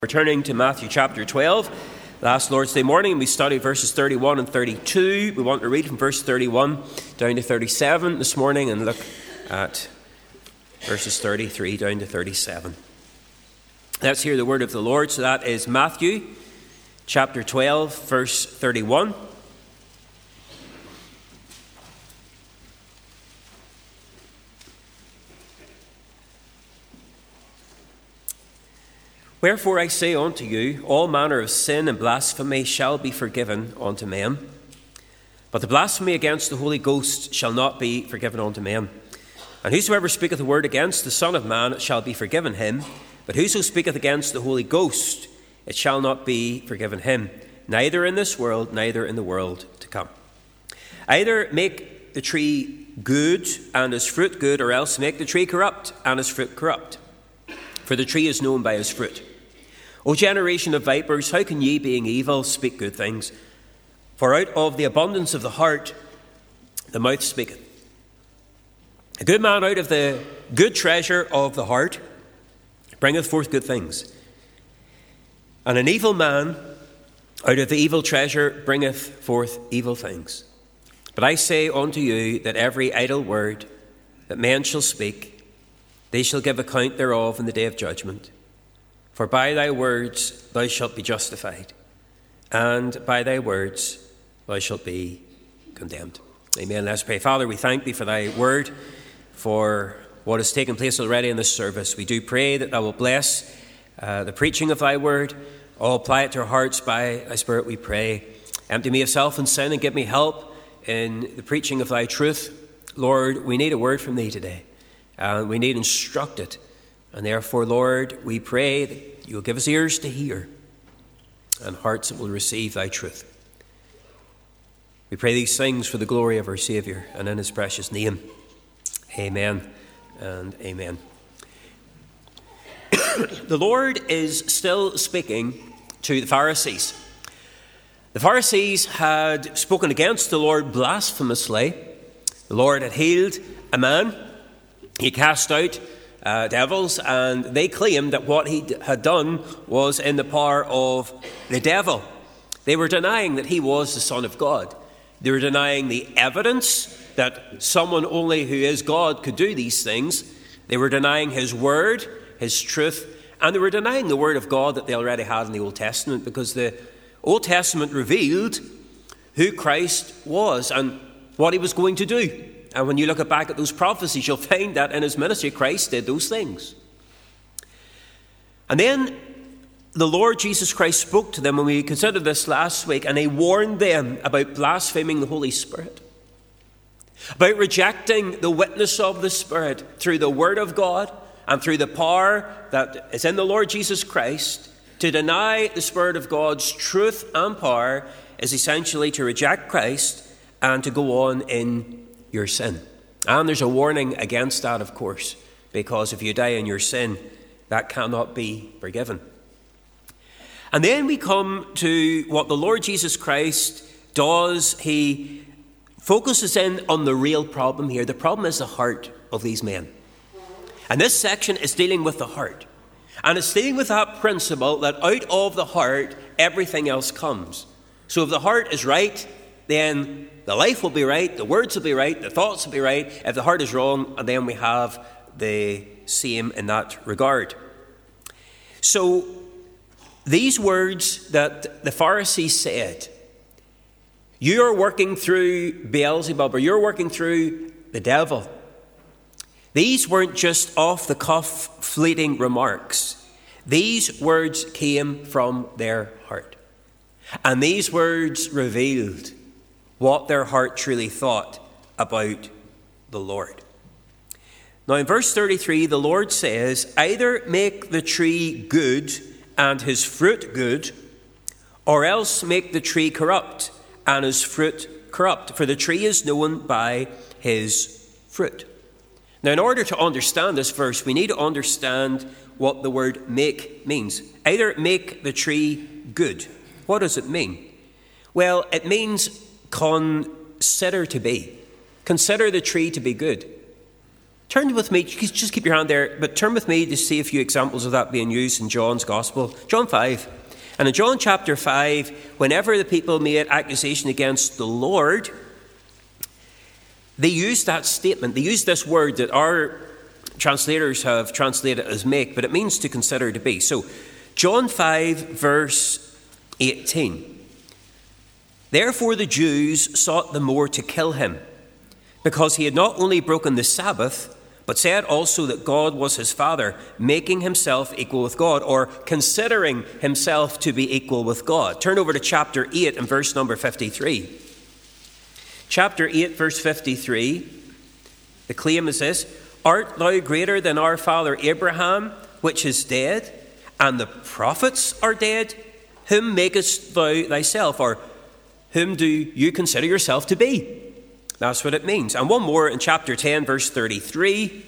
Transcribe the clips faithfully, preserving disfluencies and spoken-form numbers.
We're turning to Matthew chapter twelve. Last Lord's Day morning, we studied verses thirty-one and thirty-two. We want to read from verse thirty-one down to thirty-seven this morning and look at verses thirty-three down to thirty-seven. Let's hear the word of the Lord. So that is Matthew chapter twelve, verse thirty-one. Wherefore I say unto you, all manner of sin and blasphemy shall be forgiven unto men, but the blasphemy against the Holy Ghost shall not be forgiven unto men. And whosoever speaketh a word against the Son of Man shall be forgiven him, but whoso speaketh against the Holy Ghost, it shall not be forgiven him, neither in this world, neither in the world to come. Either make the tree good and his fruit good, or else make the tree corrupt and his fruit corrupt. For the tree is known by his fruit. O generation of vipers, how can ye, being evil, speak good things? For out of the abundance of the heart the mouth speaketh. A good man out of the good treasure of the heart bringeth forth good things, and an evil man out of the evil treasure bringeth forth evil things. But I say unto you that every idle word that men shall speak, they shall give account thereof in the day of judgment. For by thy words thou shalt be justified, and by thy words thou shalt be condemned. Amen. Let's pray. Father, we thank thee for thy word, for what has taken place already in this service. We do pray that thou wilt bless uh, the preaching of thy word. Oh, apply it to our hearts by thy Spirit, we pray. Empty me of self and sin and give me help in the preaching of thy truth. Lord, we need a word from thee today. And we need instructed. And therefore, Lord, we pray that you will give us ears to hear and hearts that will receive thy truth. We pray these things for the glory of our Saviour and in his precious name. Amen and amen. The Lord is still speaking to the Pharisees. The Pharisees had spoken against the Lord blasphemously. The Lord had healed a man. He cast out uh, devils, and they claimed that what he had done was in the power of the devil. They were denying that he was the Son of God. They were denying the evidence that someone only who is God could do these things. They were denying his word, his truth, and they were denying the word of God that they already had in the Old Testament, because the Old Testament revealed who Christ was and what he was going to do. And when you look back at those prophecies, you'll find that in his ministry, Christ did those things. And then the Lord Jesus Christ spoke to them, and we considered this last week, and he warned them about blaspheming the Holy Spirit, about rejecting the witness of the Spirit through the Word of God and through the power that is in the Lord Jesus Christ. To deny the Spirit of God's truth and power is essentially to reject Christ and to go on in your sin. And there's a warning against that, of course, because if you die in your sin, that cannot be forgiven. And then we come to what the Lord Jesus Christ does. He focuses in on the real problem here. The problem is the heart of these men. And this section is dealing with the heart. And it's dealing with that principle that out of the heart, everything else comes. So if the heart is right, then the life will be right, the words will be right, the thoughts will be right. If the heart is wrong, and then we have the same in that regard. So these words that the Pharisees said, you are working through Beelzebub, or you're working through the devil. These weren't just off-the-cuff, fleeting remarks. These words came from their heart. And these words revealed what their heart truly thought about the Lord. Now in verse thirty-three, the Lord says, either make the tree good and his fruit good, or else make the tree corrupt and his fruit corrupt. For the tree is known by his fruit. Now, in order to understand this verse, we need to understand what the word make means. Either make the tree good. What does it mean? Well, it means consider to be. Consider the tree to be good. Turn with me, just keep your hand there, but turn with me to see a few examples of that being used in John's Gospel. John five. And in John chapter five, whenever the people made accusation against the Lord, they used that statement, they used this word that our translators have translated as make, but it means to consider to be. So, John five, verse eighteen. Therefore the Jews sought the more to kill him, because he had not only broken the Sabbath, but said also that God was his Father, making himself equal with God, or considering himself to be equal with God. Turn over to chapter eight and verse number fifty-three. Chapter eight, verse fifty-three. The claim is this: Art thou greater than our father Abraham, which is dead, and the prophets are dead? Whom makest thou thyself, or whom do you consider yourself to be? That's what it means. And one more in chapter ten, verse thirty-three.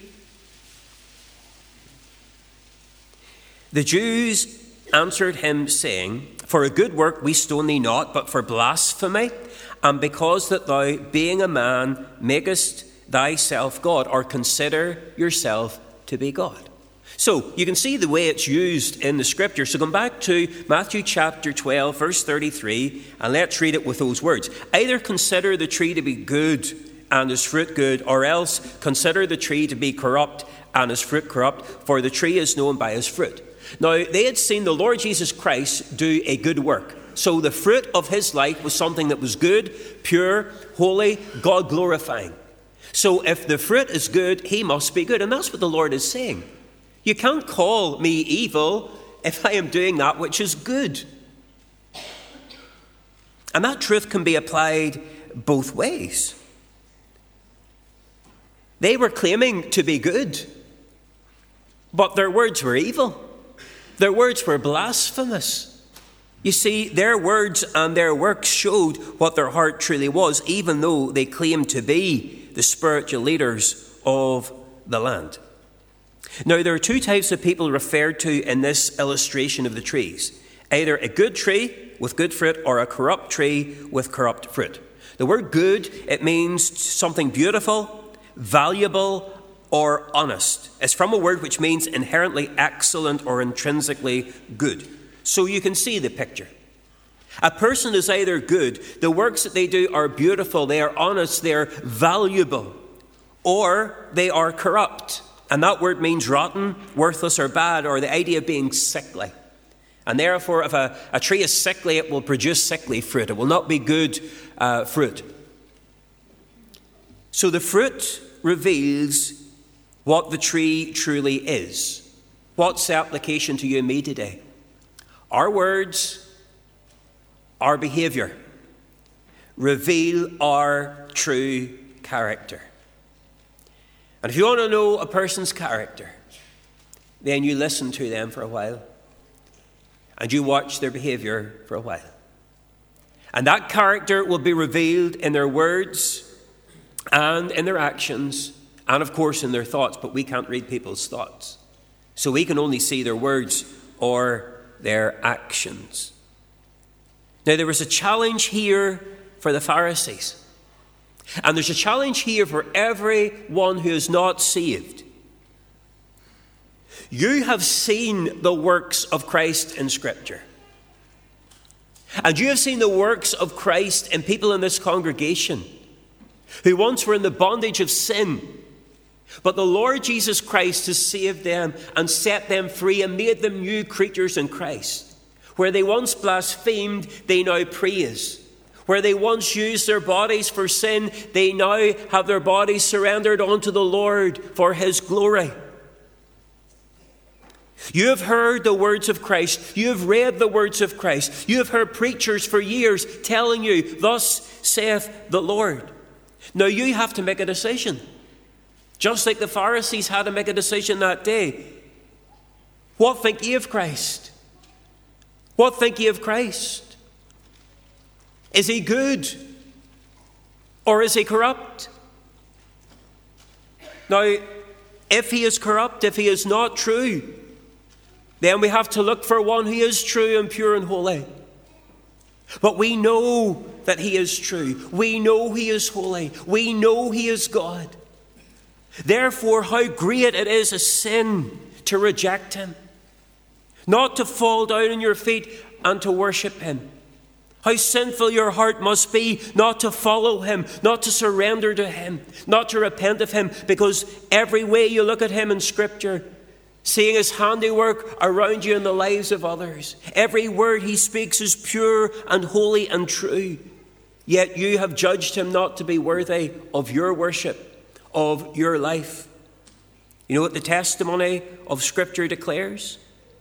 The Jews answered him, saying, For a good work we stone thee not, but for blasphemy, and because that thou, being a man, makest thyself God, or consider yourself to be God. So you can see the way it's used in the scripture. So come back to Matthew chapter twelve, verse thirty-three, and let's read it with those words. Either consider the tree to be good and its fruit good, or else consider the tree to be corrupt and its fruit corrupt, for the tree is known by his fruit. Now, they had seen the Lord Jesus Christ do a good work. So the fruit of his life was something that was good, pure, holy, God-glorifying. So if the fruit is good, he must be good. And that's what the Lord is saying. You can't call me evil if I am doing that which is good. And that truth can be applied both ways. They were claiming to be good, but their words were evil. Their words were blasphemous. You see, their words and their works showed what their heart truly was, even though they claimed to be the spiritual leaders of the land. Now, there are two types of people referred to in this illustration of the trees. Either a good tree with good fruit, or a corrupt tree with corrupt fruit. The word good, it means something beautiful, valuable, or honest. It's from a word which means inherently excellent or intrinsically good. So you can see the picture. A person is either good, the works that they do are beautiful, they are honest, they are valuable, or they are corrupt. And that word means rotten, worthless, or bad, or the idea of being sickly. And therefore, if a, a tree is sickly, it will produce sickly fruit. It will not be good uh, fruit. So the fruit reveals what the tree truly is. What's the application to you and me today? Our words, our behavior, reveal our true character. And if you want to know a person's character, then you listen to them for a while. And you watch their behavior for a while. And that character will be revealed in their words and in their actions and, of course, in their thoughts. But we can't read people's thoughts. So we can only see their words or their actions. Now, there was a challenge here for the Pharisees. And there's a challenge here for everyone who is not saved. You have seen the works of Christ in Scripture. And you have seen the works of Christ in people in this congregation who once were in the bondage of sin. But the Lord Jesus Christ has saved them and set them free and made them new creatures in Christ. Where they once blasphemed, they now praise. Where they once used their bodies for sin, they now have their bodies surrendered unto the Lord for his glory. You have heard the words of Christ. You have read the words of Christ. You have heard preachers for years telling you, thus saith the Lord. Now you have to make a decision. Just like the Pharisees had to make a decision that day. What think ye of Christ? What think ye of Christ? Is he good? Or is he corrupt? Now, if he is corrupt, if he is not true, then we have to look for one who is true and pure and holy. But we know that he is true. We know he is holy. We know he is God. Therefore, how great it is a sin to reject him, not to fall down on your feet and to worship him. How sinful your heart must be not to follow him, not to surrender to him, not to repent of him, because every way you look at him in Scripture, seeing his handiwork around you in the lives of others, every word he speaks is pure and holy and true. Yet you have judged him not to be worthy of your worship, of your life. You know what the testimony of Scripture declares?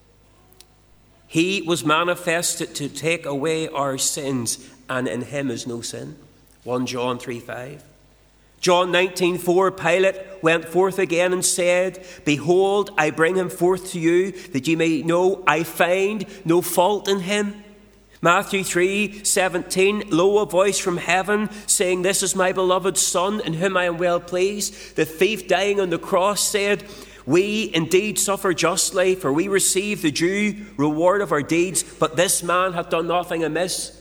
He was manifested to take away our sins, and in him is no sin. First John three five. John nineteen four, Pilate went forth again and said, Behold, I bring him forth to you, that ye may know I find no fault in him. Matthew three seventeen, Lo, a voice from heaven, saying, This is my beloved Son, in whom I am well pleased. The thief dying on the cross said, We indeed suffer justly, for we receive the due reward of our deeds, but this man hath done nothing amiss.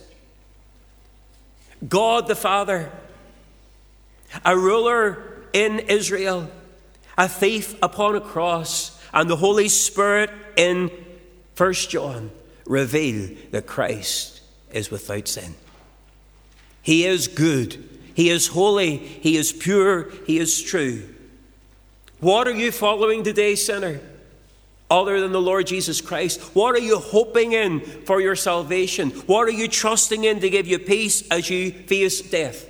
God the Father, a ruler in Israel, a thief upon a cross, and the Holy Spirit in First John reveal that Christ is without sin. He is good, he is holy, he is pure, he is true. What are you following today, sinner, other than the Lord Jesus Christ? What are you hoping in for your salvation? What are you trusting in to give you peace as you face death?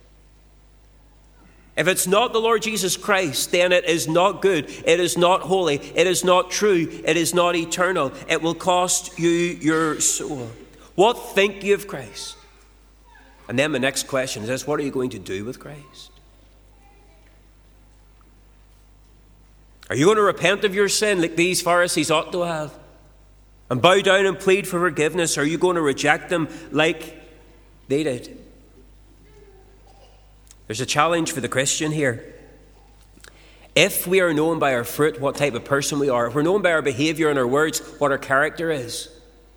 If it's not the Lord Jesus Christ, then it is not good, it is not holy, it is not true, it is not eternal. It will cost you your soul. What think you of Christ? And then the next question is this: what are you going to do with Christ? Are you going to repent of your sin like these Pharisees ought to have, and bow down and plead for forgiveness? Or are you going to reject them like they did? There's a challenge for the Christian here. If we are known by our fruit what type of person we are, if we're known by our behaviour and our words what our character is,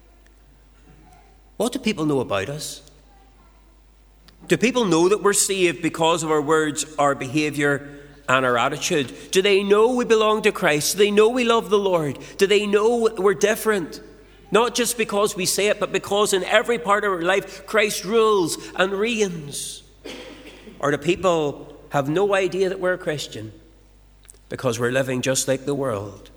what do people know about us? Do people know that we're saved because of our words, our behaviour, and our attitude? Do they know we belong to Christ? Do they know we love the Lord? Do they know we're different? Not just because we say it, but because in every part of our life Christ rules and reigns. Or do people have no idea that we're a Christian because we're living just like the world?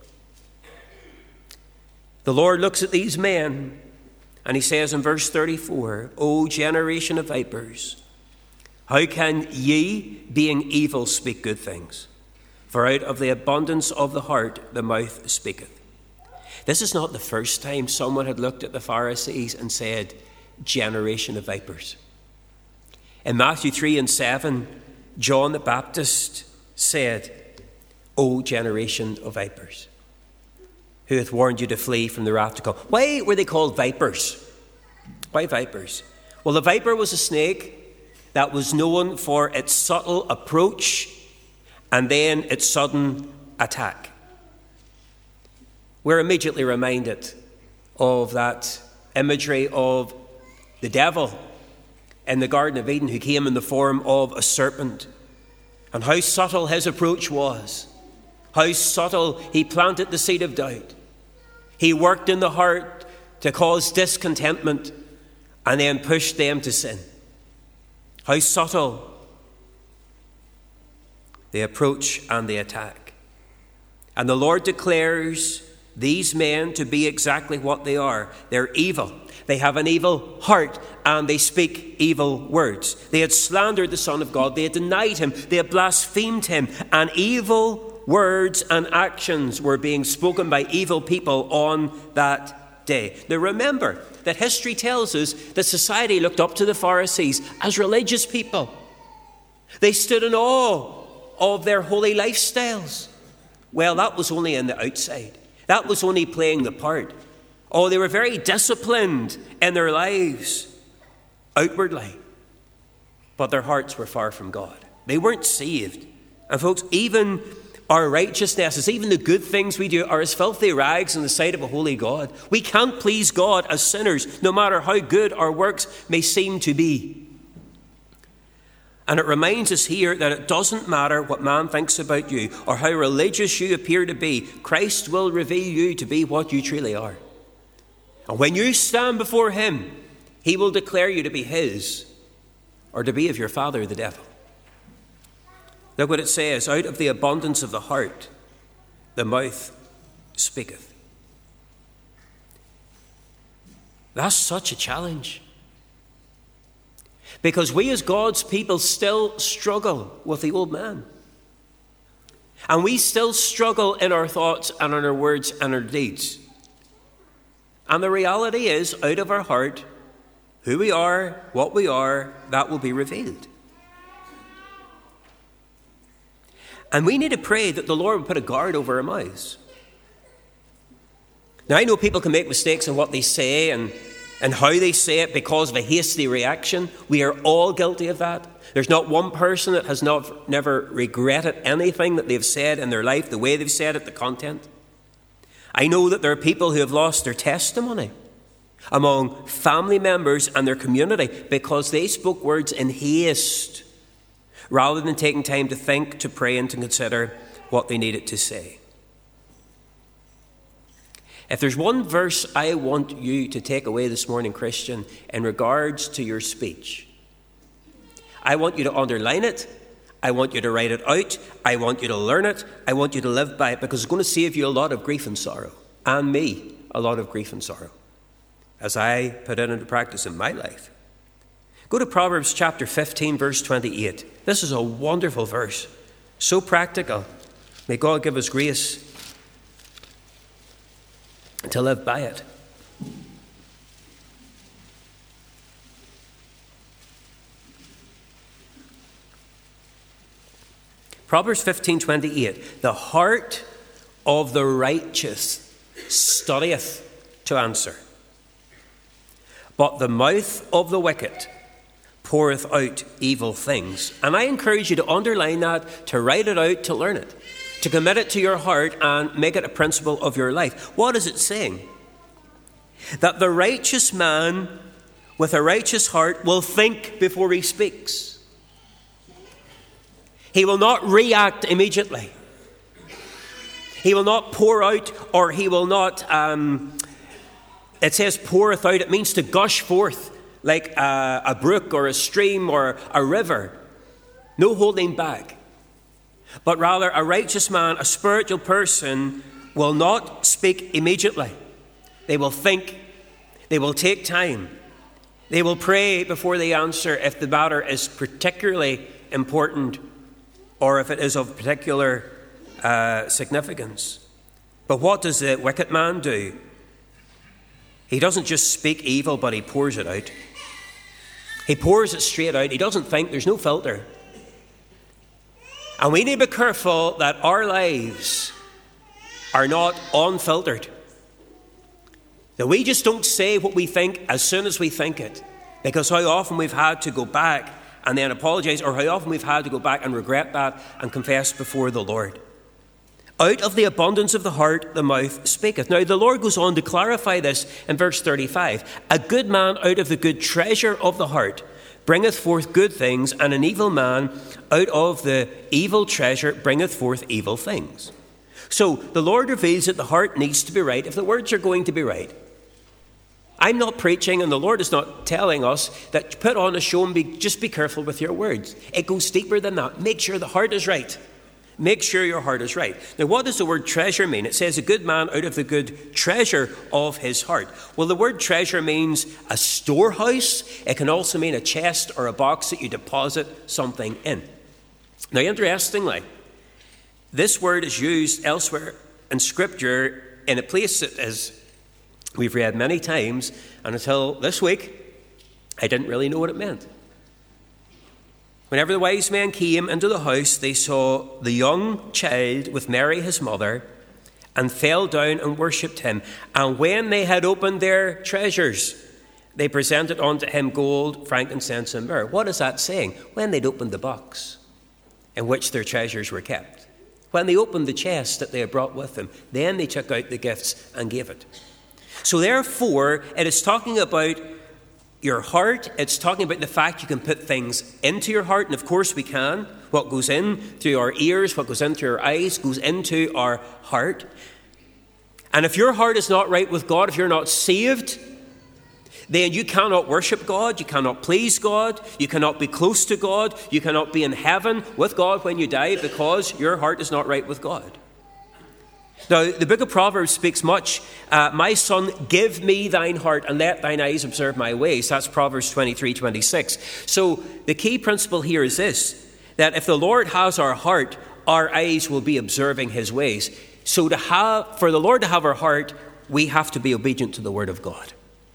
The Lord looks at these men and he says in verse thirty-four, O generation of vipers, how can ye, being evil, speak good things? For out of the abundance of the heart the mouth speaketh. This is not the first time someone had looked at the Pharisees and said, generation of vipers. In Matthew three and seven, John the Baptist said, O generation of vipers, who hath warned you to flee from the wrath to come. Why were they called vipers? Why vipers? Well, the viper was a snake that was known for its subtle approach and then its sudden attack. We're immediately reminded of that imagery of the devil in the Garden of Eden, who came in the form of a serpent, and how subtle his approach was, how subtle he planted the seed of doubt. He worked in the heart to cause discontentment and then pushed them to sin. How subtle the approach and the attack. And the Lord declares these men to be exactly what they are. They're evil. They have an evil heart and they speak evil words. They had slandered the Son of God. They had denied him. They had blasphemed him. And evil words and actions were being spoken by evil people on that day. Now remember that history tells us that society looked up to the Pharisees as religious people. They stood in awe of their holy lifestyles. Well, that was only in the outside. That was only playing the part. Oh, they were very disciplined in their lives outwardly, but their hearts were far from God. They weren't saved. And folks, even our righteousnesses, even the good things we do, are as filthy rags in the sight of a holy God. We can't please God as sinners, no matter how good our works may seem to be. And it reminds us here that it doesn't matter what man thinks about you or how religious you appear to be. Christ will reveal you to be what you truly are. And when you stand before him, he will declare you to be his or to be of your father, the devil. Look what it says, out of the abundance of the heart, the mouth speaketh. That's such a challenge. Because we as God's people still struggle with the old man. And we still struggle in our thoughts and in our words and our deeds. And the reality is, out of our heart, who we are, what we are, that will be revealed. And we need to pray that the Lord will put a guard over our mouths. Now, I know people can make mistakes in what they say and, and how they say it because of a hasty reaction. We are all guilty of that. There's not one person that has not never regretted anything that they've said in their life, the way they've said it, the content. I know that there are people who have lost their testimony among family members and their community because they spoke words in haste rather than taking time to think, to pray, and to consider what they needed to say. If there's one verse I want you to take away this morning, Christian, in regards to your speech, I want you to underline it. I want you to write it out. I want you to learn it. I want you to live by it, because it's going to save you a lot of grief and sorrow, and me a lot of grief and sorrow, as I put it into practice in my life. Go to Proverbs chapter fifteen, verse twenty-eight. This is a wonderful verse, so practical. May God give us grace to live by it. Proverbs fifteen, twenty-eight. The heart of the righteous studieth to answer, but the mouth of the wicked poureth out evil things. And I encourage you to underline that, to write it out, to learn it, to commit it to your heart and make it a principle of your life. What is it saying? That the righteous man with a righteous heart will think before he speaks. He will not react immediately. He will not pour out, or he will not, um, it says poureth out, it means to gush forth like a, a brook or a stream or a river. No holding back. But rather, a righteous man, a spiritual person, will not speak immediately. They will think. They will take time. They will pray before they answer if the matter is particularly important or if it is of particular uh, significance. But what does the wicked man do? He doesn't just speak evil, but he pours it out. He pours it straight out. He doesn't think. There's no filter. And we need to be careful that our lives are not unfiltered. That we just don't say what we think as soon as we think it. Because how often we've had to go back and then apologize, or how often we've had to go back and regret that and confess before the Lord. Out of the abundance of the heart, the mouth speaketh. Now, the Lord goes on to clarify this in verse thirty-five. A good man out of the good treasure of the heart bringeth forth good things, and an evil man out of the evil treasure bringeth forth evil things. So, the Lord reveals that the heart needs to be right if the words are going to be right. I'm not preaching, and the Lord is not telling us that put on a show and be, just be careful with your words. It goes deeper than that. Make sure the heart is right. Make sure your heart is right. Now, what does the word treasure mean? It says a good man out of the good treasure of his heart. Well, the word treasure means a storehouse. It can also mean a chest or a box that you deposit something in. Now, interestingly, this word is used elsewhere in Scripture in a place that is, we've read many times, and until this week, I didn't really know what it meant. Whenever the wise men came into the house, they saw the young child with Mary his mother, and fell down and worshipped him. And when they had opened their treasures, they presented unto him gold, frankincense, and myrrh. What is that saying? When they'd opened the box in which their treasures were kept. When they opened the chest that they had brought with them, then they took out the gifts and gave it. So therefore, it is talking about your heart. It's talking about the fact you can put things into your heart, and of course we can. What goes in through our ears, what goes in through our eyes, goes into our heart. And if your heart is not right with God, if you're not saved, then you cannot worship God, you cannot please God, you cannot be close to God, you cannot be in heaven with God when you die, because your heart is not right with God. Now, the book of Proverbs speaks much. Uh, My son, give me thine heart, and let thine eyes observe my ways. That's Proverbs twenty-three twenty-six. So the key principle here is this, that if the Lord has our heart, our eyes will be observing his ways. So to have, for the Lord to have our heart, we have to be obedient to the word of God.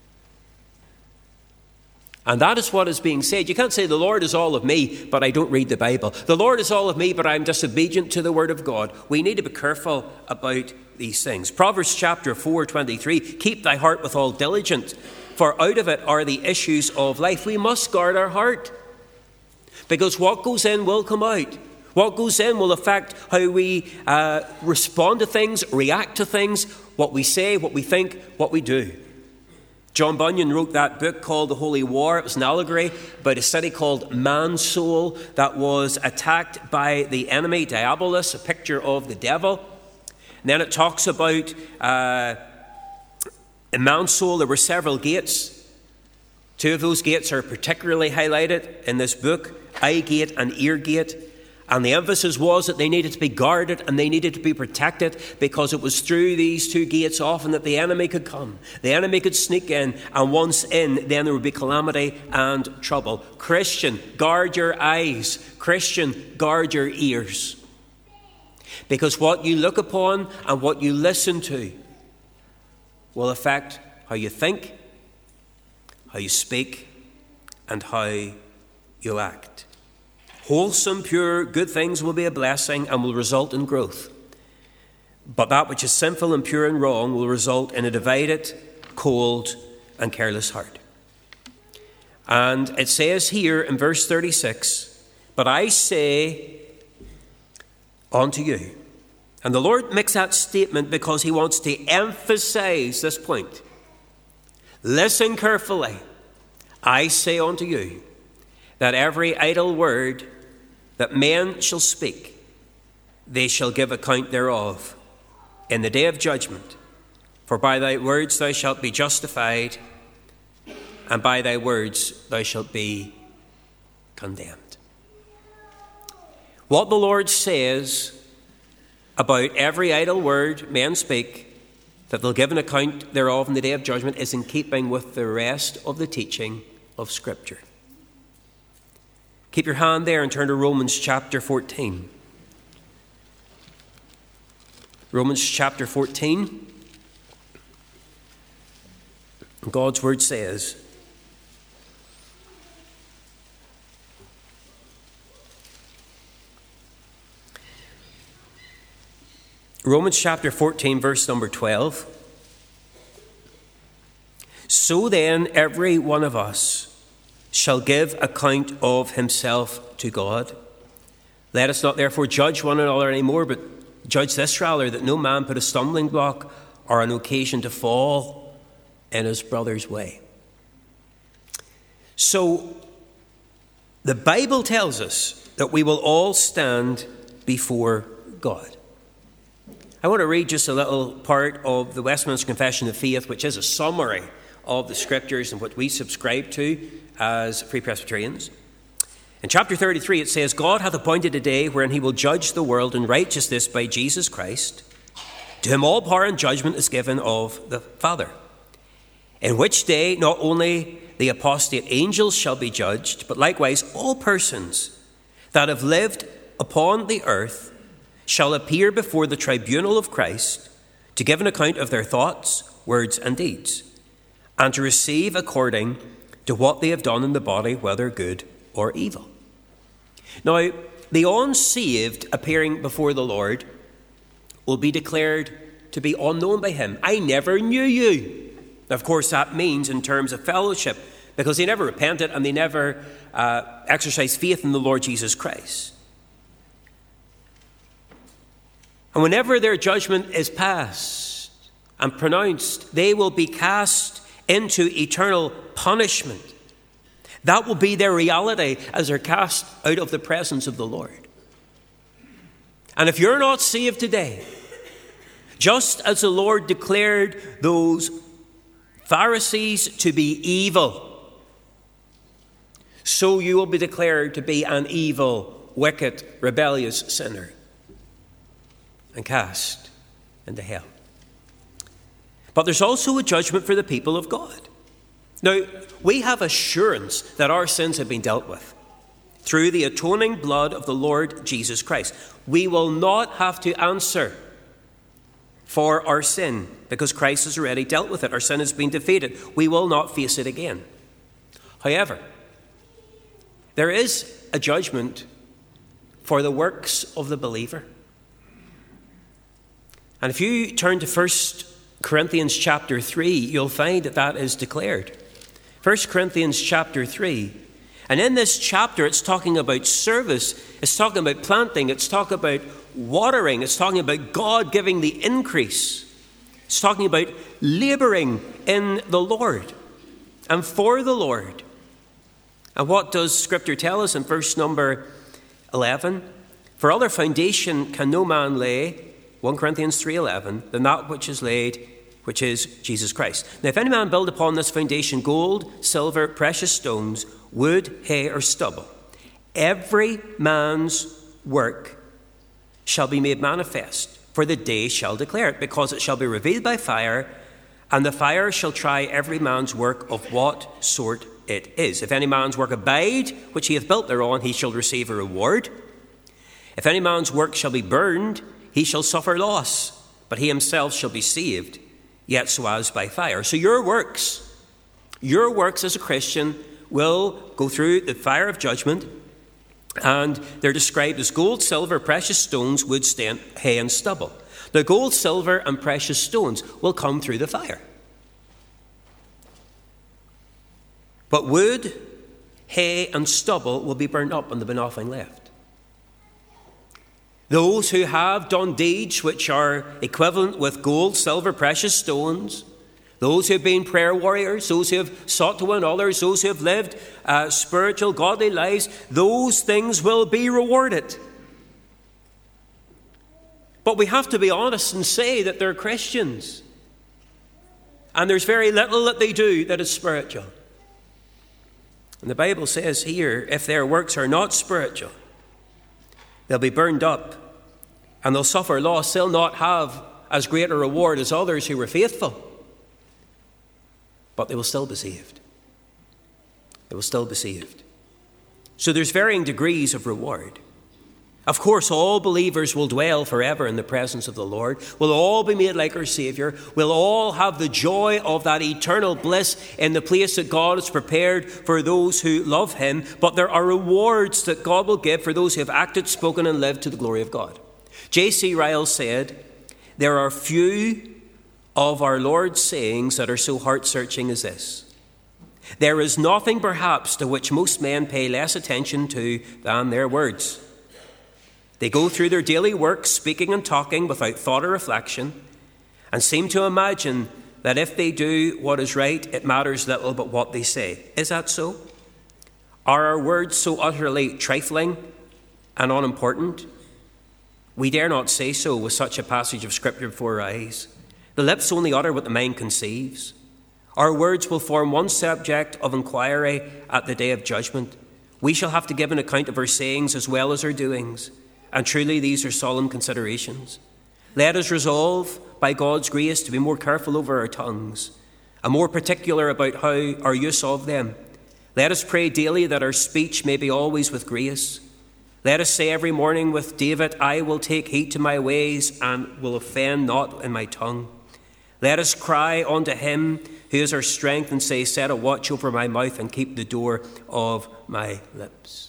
And that is what is being said. You can't say the Lord is all of me, but I don't read the Bible. The Lord is all of me, but I'm disobedient to the word of God. We need to be careful about these things. Proverbs chapter four twenty-three, keep thy heart with all diligence, for out of it are the issues of life. We must guard our heart, because what goes in will come out. What goes in will affect how we uh, respond to things, react to things, what we say, what we think, what we do. John Bunyan wrote that book called The Holy War. It was an allegory about a city called Mansoul that was attacked by the enemy, Diabolus, a picture of the devil. And then it talks about uh, in Mansoul there were several gates. Two of those gates are particularly highlighted in this book, Eye Gate and Ear Gate. And the emphasis was that they needed to be guarded and they needed to be protected, because it was through these two gates often that the enemy could come. The enemy could sneak in, and once in, then there would be calamity and trouble. Christian, guard your eyes. Christian, guard your ears. Because what you look upon and what you listen to will affect how you think, how you speak, and how you act. Wholesome, pure, good things will be a blessing and will result in growth. But that which is sinful and pure and wrong will result in a divided, cold, and careless heart. And it says here in verse thirty-six, but I say unto you. And the Lord makes that statement because he wants to emphasize this point. Listen carefully. I say unto you, that every idle word that men shall speak, they shall give account thereof in the day of judgment. For by thy words thou shalt be justified, and by thy words thou shalt be condemned. What the Lord says about every idle word men speak, that they'll give an account thereof in the day of judgment, is in keeping with the rest of the teaching of Scripture. Keep your hand there and turn to Romans chapter fourteen. Romans chapter fourteen. God's word says, Romans chapter fourteen, verse number twelve. So then, every one of us shall give account of himself to God. Let us not therefore judge one another any more, but judge this rather, that no man put a stumbling block or an occasion to fall in his brother's way. So, the Bible tells us that we will all stand before God. I want to read just a little part of the Westminster Confession of Faith, which is a summary of the Scriptures and what we subscribe to as Free Presbyterians. In chapter thirty-three it says, God hath appointed a day wherein he will judge the world in righteousness by Jesus Christ, to whom all power and judgment is given of the Father. In which day not only the apostate angels shall be judged, but likewise all persons that have lived upon the earth shall appear before the tribunal of Christ, to give an account of their thoughts, words, and deeds, and to receive according to what they have done in the body, whether good or evil. Now, the unsaved appearing before the Lord will be declared to be unknown by him. I never knew you. Of course, that means in terms of fellowship, because they never repented and they never uh, exercised faith in the Lord Jesus Christ. And whenever their judgment is passed and pronounced, they will be cast into eternal punishment. That will be their reality as they're cast out of the presence of the Lord. And if you're not saved today, just as the Lord declared those Pharisees to be evil, so you will be declared to be an evil, wicked, rebellious sinner and cast into hell. But there's also a judgment for the people of God. Now, we have assurance that our sins have been dealt with through the atoning blood of the Lord Jesus Christ. We will not have to answer for our sin because Christ has already dealt with it. Our sin has been defeated. We will not face it again. However, there is a judgment for the works of the believer. And if you turn to First Corinthians chapter three, you'll find that that is declared. First Corinthians chapter three. And in this chapter, it's talking about service. It's talking about planting. It's talking about watering. It's talking about God giving the increase. It's talking about laboring in the Lord and for the Lord. And what does Scripture tell us in verse number eleven? For other foundation can no man lay, First Corinthians three eleven, than that which is laid, which is Jesus Christ. Now, if any man build upon this foundation gold, silver, precious stones, wood, hay, or stubble, every man's work shall be made manifest, for the day shall declare it, because it shall be revealed by fire, and the fire shall try every man's work of what sort it is. If any man's work abide, which he hath built thereon, he shall receive a reward. If any man's work shall be burned, he shall suffer loss, but he himself shall be saved, yet so as by fire. So your works, your works as a Christian will go through the fire of judgment, and they're described as gold, silver, precious stones, wood, stain, hay, and stubble. The gold, silver, and precious stones will come through the fire. But wood, hay, and stubble will be burned up and there'll be nothing left. Those who have done deeds which are equivalent with gold, silver, precious stones, those who have been prayer warriors, those who have sought to win others, those who have lived uh, spiritual, godly lives, those things will be rewarded. But we have to be honest and say that they're Christians. And there's very little that they do that is spiritual. And the Bible says here, if their works are not spiritual, they'll be burned up and they'll suffer loss. They'll not have as great a reward as others who were faithful. But they will still be saved. They will still be saved. So there's varying degrees of reward. Of course, all believers will dwell forever in the presence of the Lord. We'll all be made like our Savior. We'll all have the joy of that eternal bliss in the place that God has prepared for those who love Him. But there are rewards that God will give for those who have acted, spoken, and lived to the glory of God. J C Ryle said, there are few of our Lord's sayings that are so heart-searching as this. There is nothing, perhaps, to which most men pay less attention to than their words. They go through their daily work, speaking and talking without thought or reflection, and seem to imagine that if they do what is right, it matters little but what they say. Is that so? Are our words so utterly trifling and unimportant? We dare not say so with such a passage of Scripture before our eyes. The lips only utter what the mind conceives. Our words will form one subject of inquiry at the day of judgment. We shall have to give an account of our sayings as well as our doings. And truly these are solemn considerations. Let us resolve, by God's grace, to be more careful over our tongues, and more particular about how our use of them. Let us pray daily that our speech may be always with grace. Let us say every morning with David, I will take heed to my ways and will offend not in my tongue. Let us cry unto Him who is our strength and say, set a watch over my mouth and keep the door of my lips.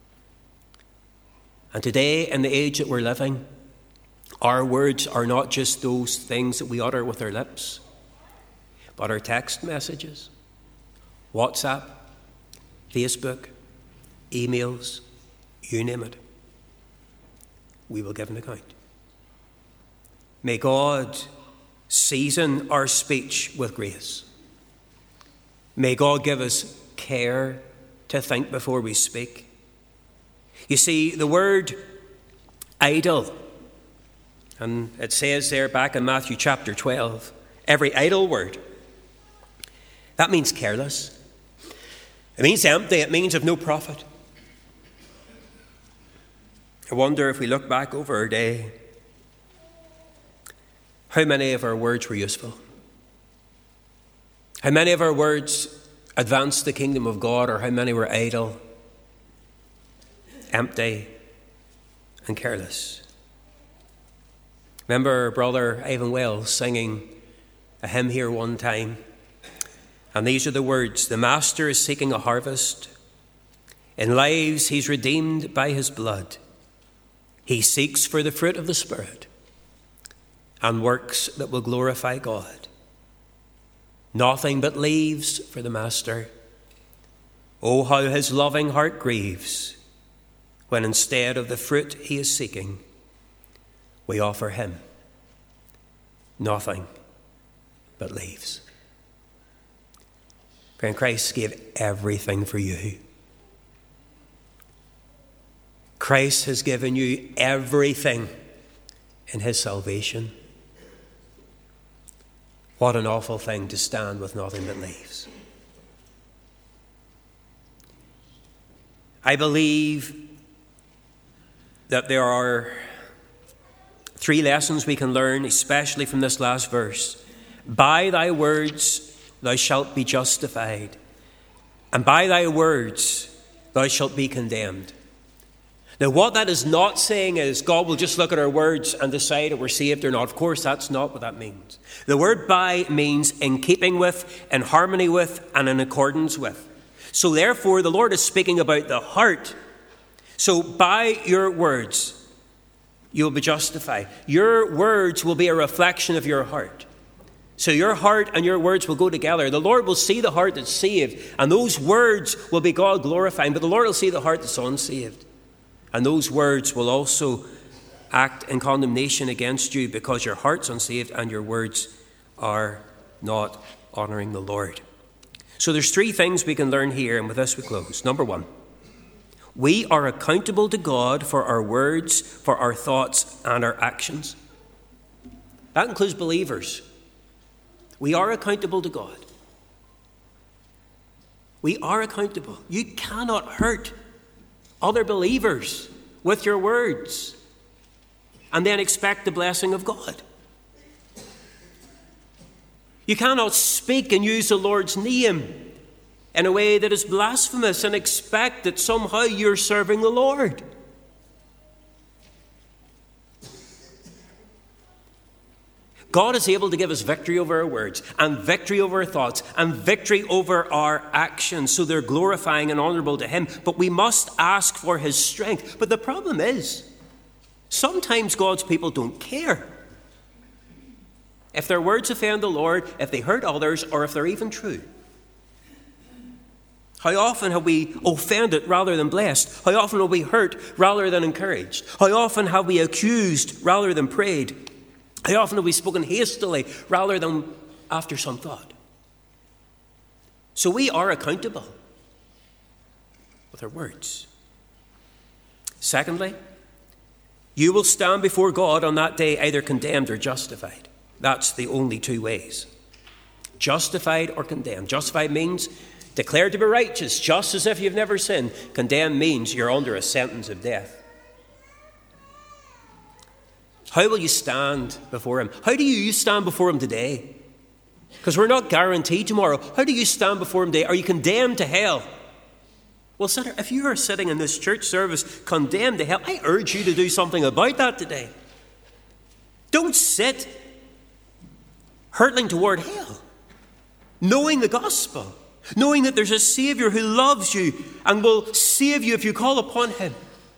And today, in the age that we're living, our words are not just those things that we utter with our lips, but our text messages, WhatsApp, Facebook, emails, you name it. We will give an account. May God season our speech with grace. May God give us care to think before we speak. You see, the word idle, and it says there back in Matthew chapter twelve, every idle word, that means careless. It means empty. It means of no profit. I wonder if we look back over our day, how many of our words were useful? How many of our words advanced the kingdom of God, or how many were idle, empty, and careless? Remember Brother Ivan Wells singing a hymn here one time, and these are the words: the Master is seeking a harvest. In lives he's redeemed by his blood. He seeks for the fruit of the Spirit and works that will glorify God. Nothing but leaves for the Master. Oh, how his loving heart grieves when instead of the fruit he is seeking, we offer him nothing but leaves. Friend, Christ gave everything for you. Christ has given you everything in his salvation. What an awful thing to stand with nothing but leaves. I believe that there are three lessons we can learn, especially from this last verse. By thy words thou shalt be justified, and by thy words thou shalt be condemned. Now, what that is not saying is God will just look at our words and decide if we're saved or not. Of course, that's not what that means. The word by means in keeping with, in harmony with, and in accordance with. So therefore, the Lord is speaking about the heart. So by your words, you will be justified. Your words will be a reflection of your heart. So your heart and your words will go together. The Lord will see the heart that's saved, and those words will be God glorifying. But the Lord will see the heart that's unsaved. And those words will also act in condemnation against you because your heart's unsaved and your words are not honouring the Lord. So there's three things we can learn here, and with this we close. Number one, we are accountable to God for our words, for our thoughts, and our actions. That includes believers. We are accountable to God. We are accountable. You cannot hurt other believers with your words and then expect the blessing of God. You cannot speak and use the Lord's name in a way that is blasphemous and expect that somehow you're serving the Lord. God is able to give us victory over our words and victory over our thoughts and victory over our actions, so they're glorifying and honourable to him. But we must ask for his strength. But the problem is, sometimes God's people don't care if their words offend the Lord, if they hurt others, or if they're even true. How often have we offended rather than blessed? How often have we hurt rather than encouraged? How often have we accused rather than prayed? How often have we spoken hastily rather than after some thought? So we are accountable with our words. Secondly, you will stand before God on that day either condemned or justified. That's the only two ways. Justified or condemned. Justified means declared to be righteous, just as if you've never sinned. Condemned means you're under a sentence of death. How will you stand before him? How do you stand before him today? Because we're not guaranteed tomorrow. How do you stand before him today? Are you condemned to hell? Well, sinner, if you are sitting in this church service condemned to hell, I urge you to do something about that today. Don't sit hurtling toward hell, knowing the gospel, knowing that there's a Saviour who loves you and will save you if you call upon him.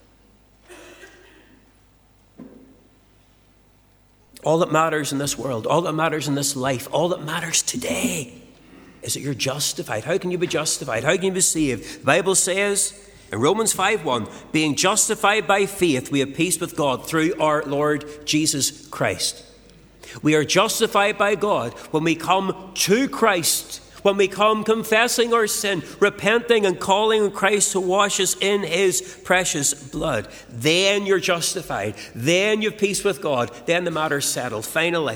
All that matters in this world, all that matters in this life, all that matters today is that you're justified. How can you be justified? How can you be saved? The Bible says in Romans five one, being justified by faith, we have peace with God through our Lord Jesus Christ. We are justified by God when we come to Christ, when we come confessing our sin, repenting and calling on Christ to wash us in his precious blood, then you're justified. Then you've peace with God. Then the matter's settled. Finally,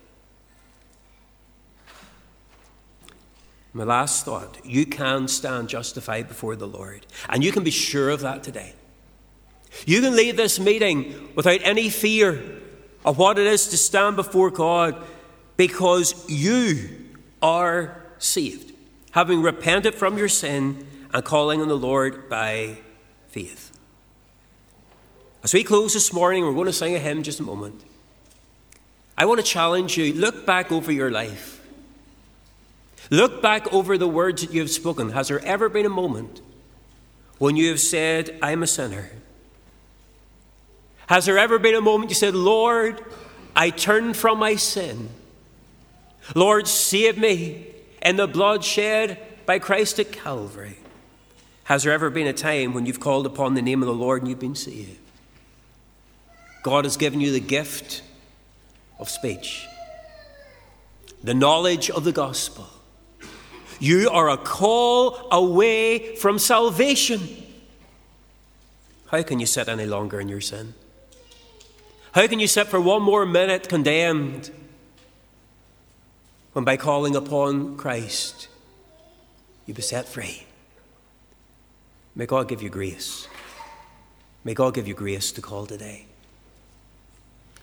my last thought, you can stand justified before the Lord. And you can be sure of that today. You can leave this meeting without any fear of what it is to stand before God, because you are saved, having repented from your sin and calling on the Lord by faith. As we close this morning, we're going to sing a hymn in just a moment. I want to challenge you, look back over your life. Look back over the words that you have spoken. Has there ever been a moment when you have said, I'm a sinner? Has there ever been a moment you said, Lord, I turn from my sin. Lord, save me in the blood shed by Christ at Calvary? Has there ever been a time when you've called upon the name of the Lord and you've been saved? God has given you the gift of speech, the knowledge of the gospel. You are a call away from salvation. How can you sit any longer in your sin? How can you sit for one more minute condemned when by calling upon Christ you be set free? May God give you grace. May God give you grace to call today.